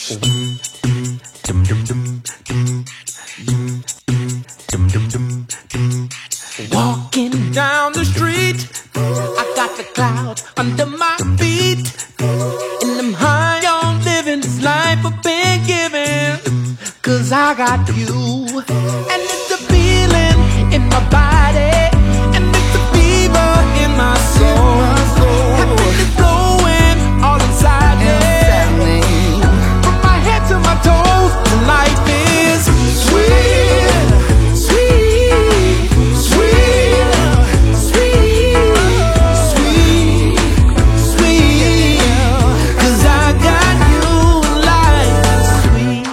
Walking down the street, I got the clouds under my feet, and I'm high on living this life I've been given. 'Cause I got you, and it's a feeling in my body, and it's a fever in my soul. Happiness flowing all inside me, from my head to my toes. Life is sweet, sweet, sweet, sweet, sweet, sweet. 'Cause I got you, life is sweet.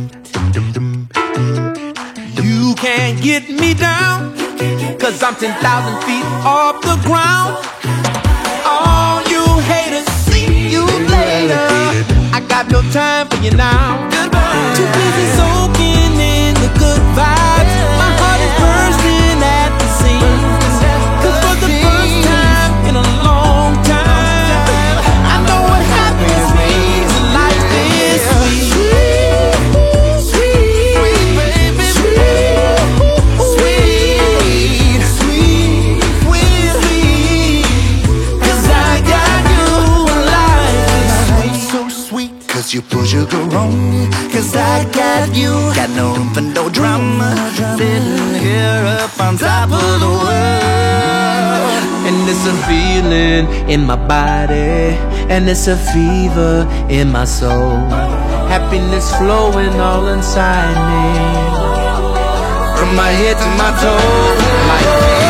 You can't get me down, 'cause I'm 10,000 feet off the ground. All you haters, see you later. I got no time for you now. Too busy soaking in the good vibes. My heart is bursting at the seams. 'Cause for the first time in a long time, I know what happiness means. Life is sweet, sweet, sweet, baby, sweet, sweet, sweet, sweet, sweet. 'Cause I got you, life is sweet, so sweet. 'Cause you pull sugar on, 'cause I got you. Got no room for no drama. Sitting here up on top of the world. And it's a feeling in my body, and it's a fever in my soul. Happiness flowing all inside me, from my head to my toes. Life